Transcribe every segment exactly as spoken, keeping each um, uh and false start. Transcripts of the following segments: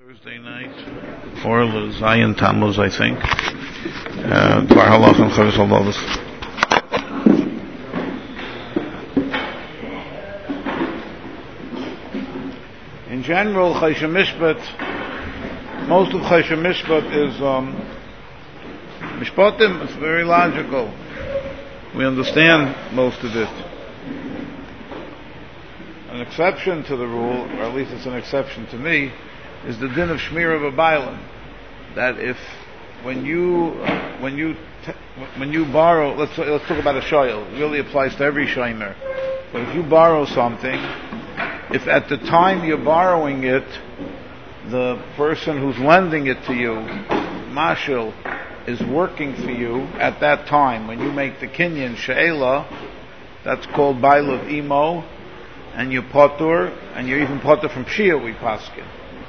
Thursday night for the Zion Tammuz, I think. Uh, Dvar Halach and Chavis Halvavos. In general, Choshen Mishpat, most of Choshen Mishpat is um, Mishpatim. It's very logical. We understand most of it. An exception to the rule, or at least it's an exception to me, is the din of Shmira B'Bailim. That if, when you, when you, t- when you borrow, let's let's talk about a shoyl. It really applies to every shomer. But if you borrow something, if at the time you're borrowing it, the person who's lending it to you, mashil, is working for you at that time, when you make the kinyan she'ela, that's called bail of imo, and you're potur, and you're even potur from Shia, we paskin.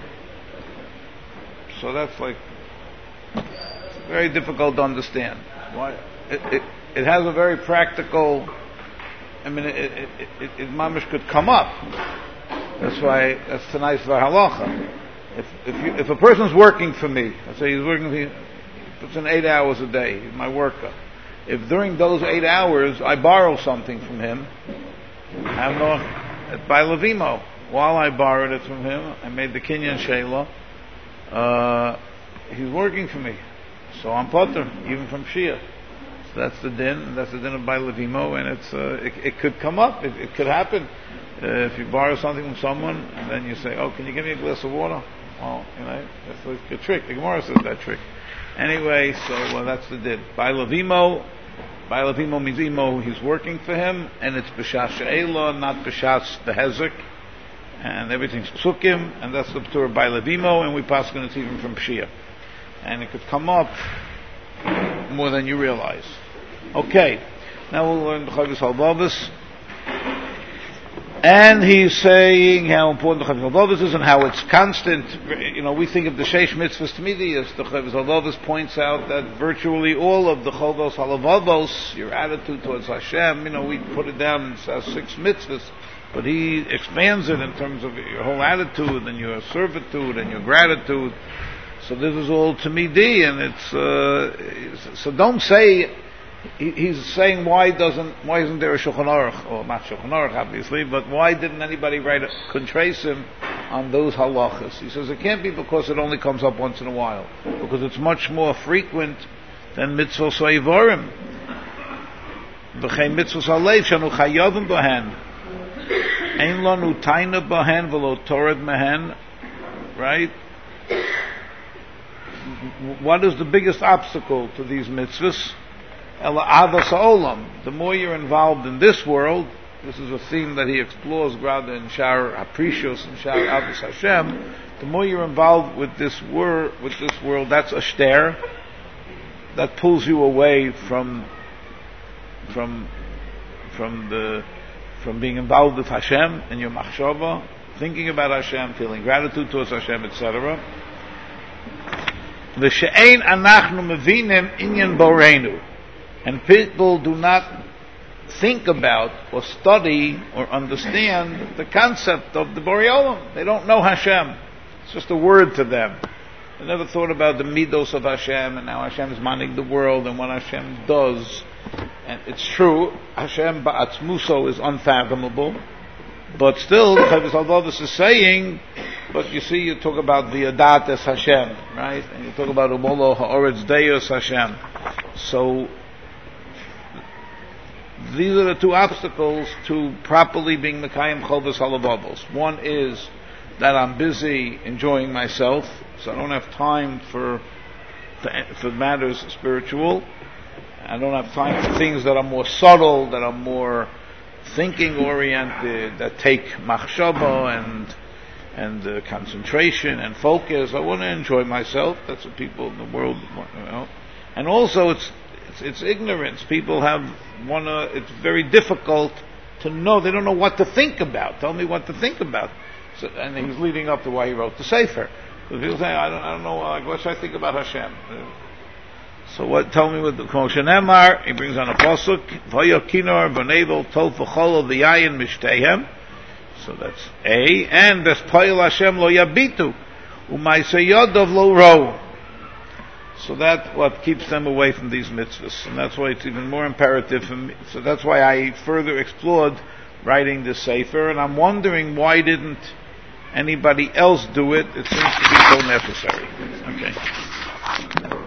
So that's like very difficult to understand. Why? It, it, it has a very practical. I mean, it, it, it, it, it mamish could come up. That's why that's tonight's halacha. If if you, if a person's working for me, let's say he's working for me, puts in eight hours a day, he's my worker. If during those eight hours I borrow something from him, I have no at by Levimo. While I borrowed it from him, I made the kinyan sheila. Uh, he's working for me, so I'm potter, even from Shia. So that's the din. That's the din of by Levimo, and it's uh, it, it could come up. It, it could happen uh, if you borrow something from someone, and then you say, "Oh, can you give me a glass of water?" Well, you know, that's like a trick. The Gemara says that trick. Anyway, so uh, that's the din. By Levimo. By Levimo means imo. He's working for him, and it's b'shas she'ela, not b'shas the hezek. And everything's psukim, and that's the Torah by Levimo, and we pass on it even from Pshia. And it could come up more than you realize. Okay, now we'll learn the Chavis Halvavos. And he's saying how important the Chavis Halvavos is and how it's constant. You know, we think of the Sheish Mitzvahs Tmidiyos. The Chavis Halvavos points out that virtually all of the Chovos Halavavos, your attitude towards Hashem, you know, we put it down in six mitzvahs. But he expands it in terms of your whole attitude and your servitude and your gratitude. So this is all Tamidi, and it's uh, so don't say. He, he's saying why doesn't why isn't there a Shulchan Aruch, or not Shulchan Aruch obviously, but why didn't anybody write a Kuntresim on those halachas? He says it can't be because it only comes up once in a while, because it's much more frequent than mitzvos ha'avorim. V'chein mitzvos ha'leiv shanu chayavim b'hen. Ein lanu taina b'hen v'lo torad mehen, right? What is the biggest obstacle to these mitzvahs? Ela avas ha'olam. The more you're involved in this world, this is a theme that he explores rather in Shar Aprishos and Shar Avos Hashem. The more you're involved with this wor- with this world, that's a shter that pulls you away from from from the from being involved with Hashem and your machshava, thinking about Hashem, feeling gratitude towards Hashem, et cetera. V'she'ein anachnu mevinim inyan boreinu, and people do not think about or study or understand the concept of the Borei Olam. They don't know Hashem. It's just a word to them. They never thought about the midos of Hashem and how Hashem is manning the world and what Hashem does. And it's true, Hashem ba'atzmuso is unfathomable, but still, the Chavis Halvavos is saying, but you see, you talk about the Adat as Hashem, right? And you talk about Umolo ha'oretz deus Hashem. So, these are the two obstacles to properly being Mekayim Chavis Halvavos. One is that I'm busy enjoying myself, so I don't have time for for matters spiritual. I don't have time for things that are more subtle, that are more thinking oriented, that take machshava and and uh, concentration and focus. I want to enjoy myself. That's what people in the world want, you know. And also, it's it's, it's ignorance. People have want to. It's very difficult to know. They don't know what to think about. Tell me what to think about. So, and he was leading up to why he wrote the Sefer. Because people say, I don't, I don't know. Like, what should I think about Hashem? So what? Tell me what the Kol Shenemar. He brings on a pasuk. Vayokinor v'nevel tov v'chol v'yayin mishtehem. So that's A. And Vespoil Hashem lo yabitu. U'maisei yodov lo ro. So that's what keeps them away from these mitzvahs, and that's why it's even more imperative for me. So that's why I further explored writing the sefer, and I'm wondering why didn't anybody else do it? It seems to be so necessary. Okay.